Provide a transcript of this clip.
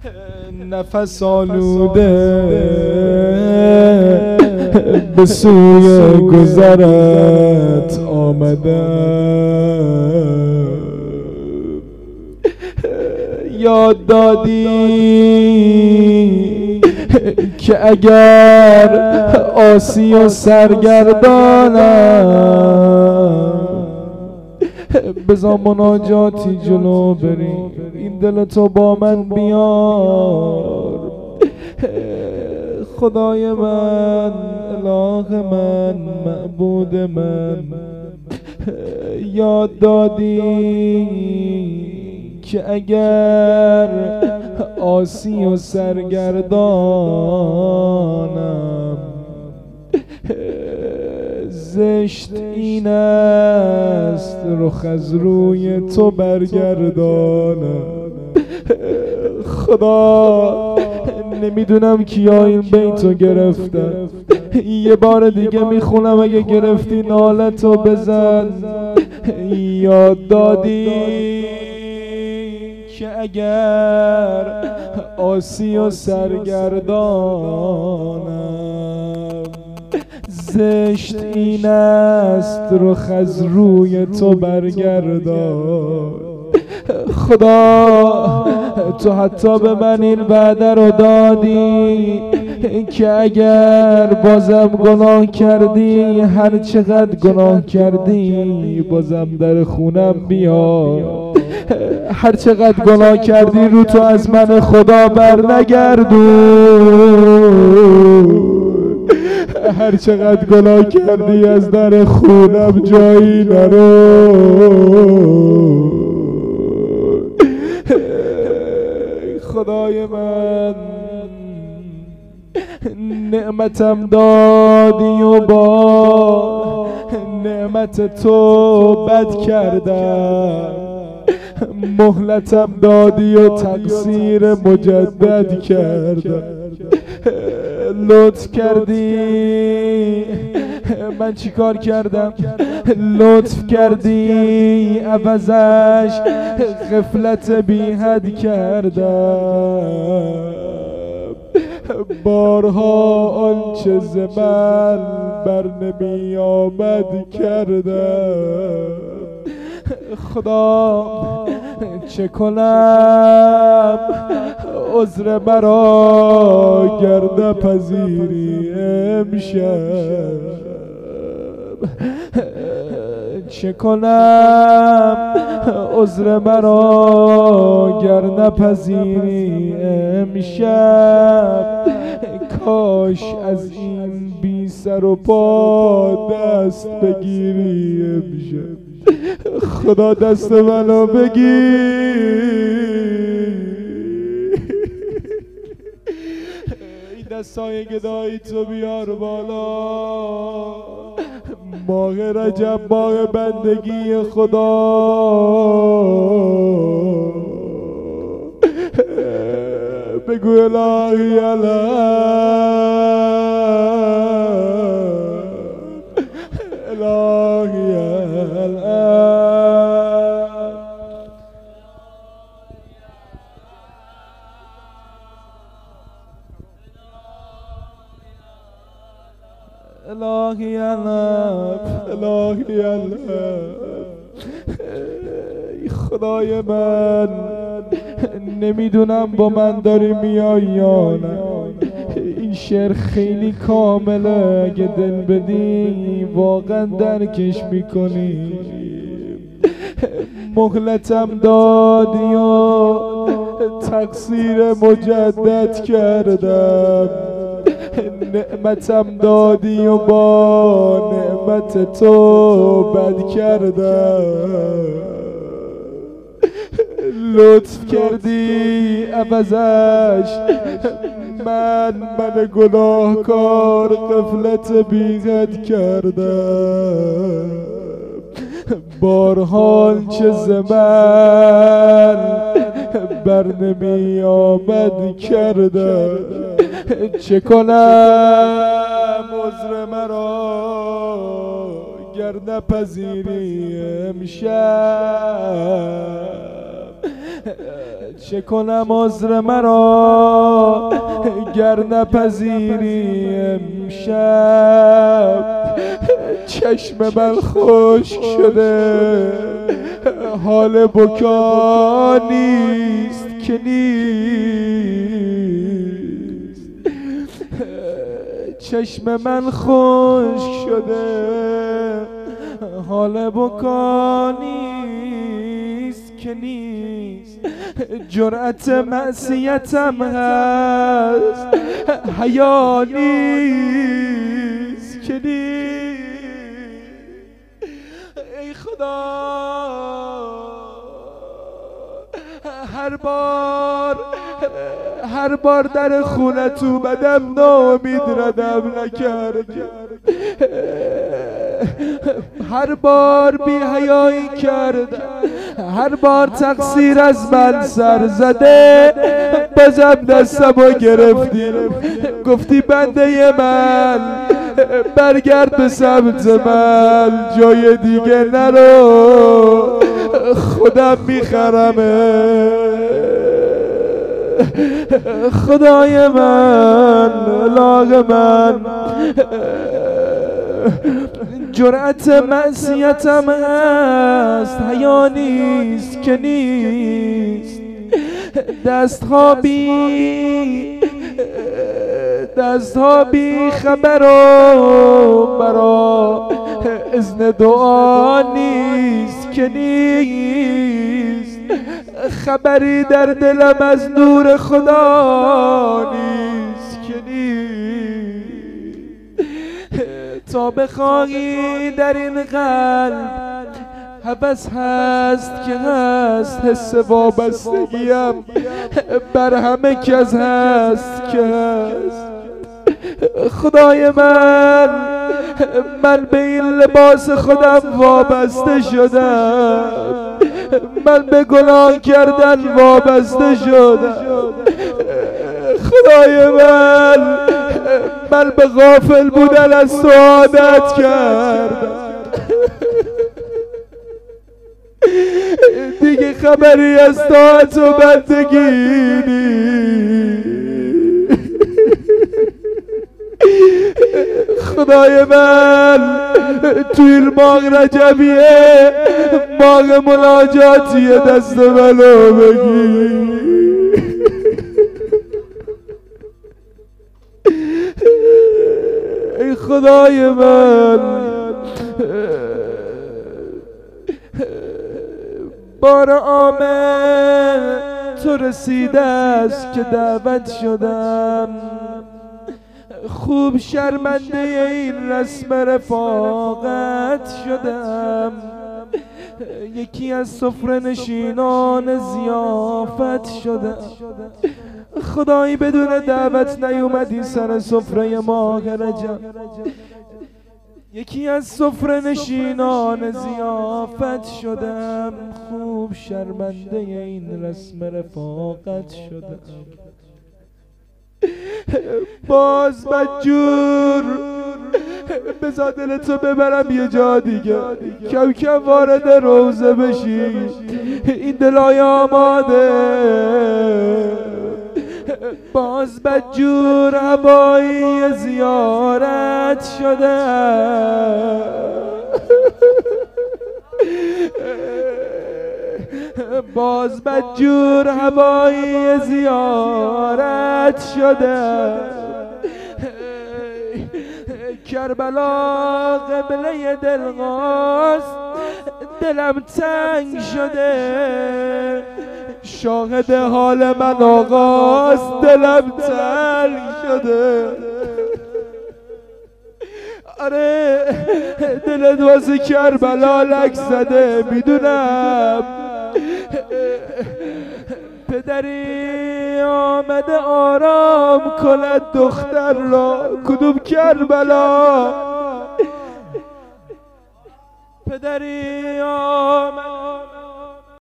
نفس آلوده به سوی گذرت آمدم. یاد دادی که اگر عاصی و سرگردانم بذار مناجاتی جلو بری، این دل تو با من بیار. خدای من، اله من، معبود من، یاد دادی که اگر عاصی و سرگردانم زشت این است رخ از روی تو برگردانم. خدا نمیدونم کیا این بیتو گرفتن، یه بار دیگه میخونم اگه گرفتی نالتو بزن. یاد دادی که اگر عاصی و سرگردانم زشت این است رخ از روی تو برگردان. خدا تو حتی به من این وعده رو دادی که اگر بازم گناه کردی، هر چقدر گناه کردی بازم در خونم بیا. هر چقدر گناه کردی رو تو از من خدا بر نگردون. هر چقدر گناه کردی از در خونم جایی نرو. خدای من نعمتم دادی و با نعمت تو بد کردم، مهلتم دادی و تقصیر مجدد کردم. لطف کردی، من چی کار کردم؟ لطف کردی عوضش غفلت بی حد کردم. بارها آنچه ز من بر نمی آمد کردم. خدا چه کنم عذر مرا گر نپذیری امشب. چه کنم عذر مرا گر نپذیری امشب. کاش از این بی سر و پا دست بگیری امشب. خدا دست منو بگیر. این دستای گدایی تو بیار بالا. ماه رجب ماه بندگی خدا، بگو الهی الهی الهی الهی الهی الهی. خدای من نمیدونم با من داری میای یا نه. این شعر خیلی کامله، اگه دل بدی واقعا درکش میکنی. مهلتم دادی و تقصیر مجدد کردم. نعمتم دادی و با نعمت تو بد کردم. لطف کردی عوضش من گناهکار غفلت بی‌حد کردم. بارها چه ز من بر نمی آمد کردم. چه کنم عذر مرا گر نپذیری امشب. چه کنم عذر مرا گر نپذیری امشب؟ چشم من خشک شده حال بکا نیست که نیست. چشم من خشک شده حال بکا نیست که نیست. جرأت معصیتم هست حیا نیست که نیست. ای خدا هر بار در خونت اومدم ناامید ردم نکردی. هر بار بی حیایی کردم، هر بار تقصیر از من سر زده، بازم دستمو گرفتی گفتی بنده من برگرد به سمت من، جای دیگه نرو خودم میخرمه. خدای من لاغ من جرأت معصیتم هست حیا نیست که نیست. دستها بی خبر و برا اذن دعا نیست که نیست. خبری در دلم از نور خدا نیست که نیست. تا بخواهی در این قلب هوس هست که هست، حس وابستگیم بر همه کس هست که هست. خدای من به این لباس خودم وابسته شدم، من به گناه کردن وابسته شدم. خدای من به غافل بودن از تو عادت کردم، دیگه خبری از طاعت و بندگی نیست. خدای من توی این ماه رجبیه ماه مناجاتیه، دست منو بگیر. ای خدای من بار آمد تو رسیده است که دعوت شدم، خوب شرمنده این رسم رفاقت شدم. یکی از سفره نشینان ضیافت شدم. خدایی بدون دعوت نیومدی سر سفره ماه رجب. یکی از سفره نشینان ضیافت شدم، خوب شرمنده این رسم رفاقت شدم. باز مجبور بذار دلتو ببرم یه جا دیگه، کم کم وارد روزه بشی، این دلای آماده. باز مجبور هوایی زیارت شدم، باز مجبور هوایی زیارت شدم. کربلا قبله دلغاست، دلم تنگ شده، شاهد حال من آقاست، دلم تنگ شده. آره دلت واسه کربلا لک زده، میدونم پدری آمده آرام کند دختر را، کدوم کربلا؟ پدری آمده